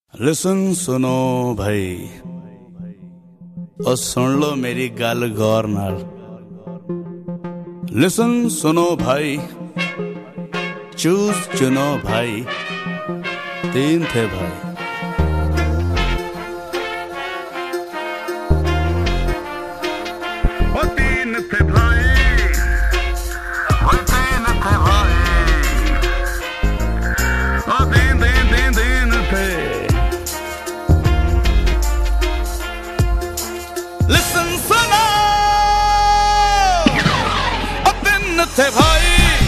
Listen सुनो भाई और सुन लो मेरी गल गौर नाल। लिसन सुनो भाई, चूज चुनो भाई, तीन थे भाई। वो तीन थे भाई, वो तीन थे भाई, वो तीन थे। लिसन सुनो, वो तीन थे भाई।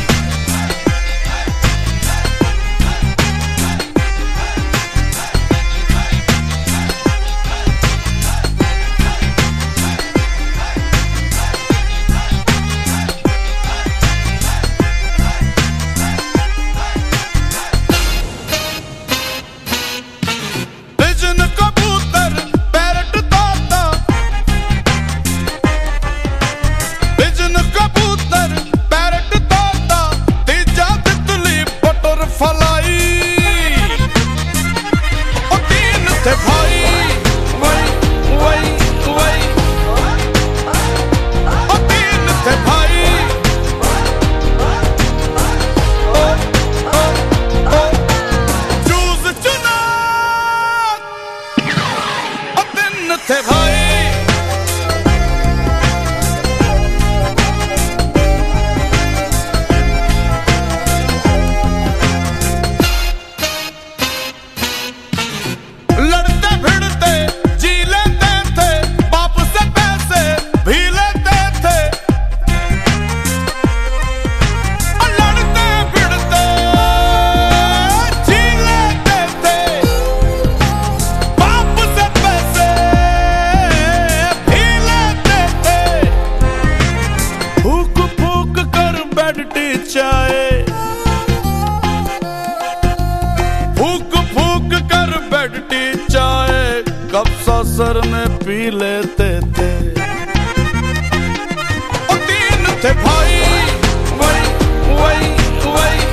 फूक फूक कर बैठती चाय, कब सर में पी लेते थे। ओ तीन थे भाई, वही वही वही।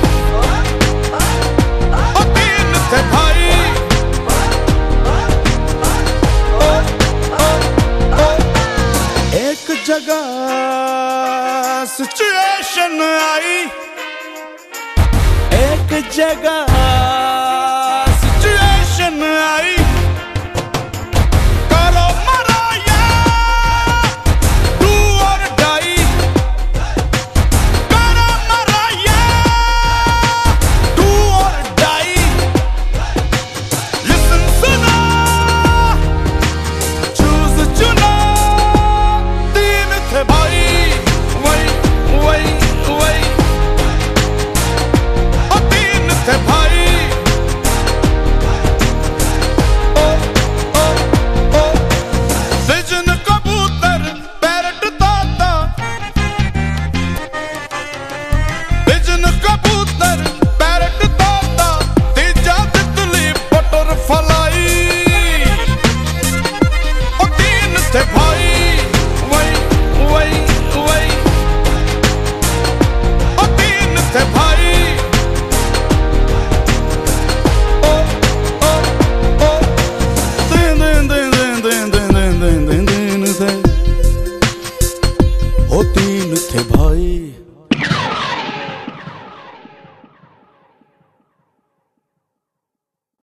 ओ तीन थे भाई, एक जगह सिचुएशन आई, एक जगह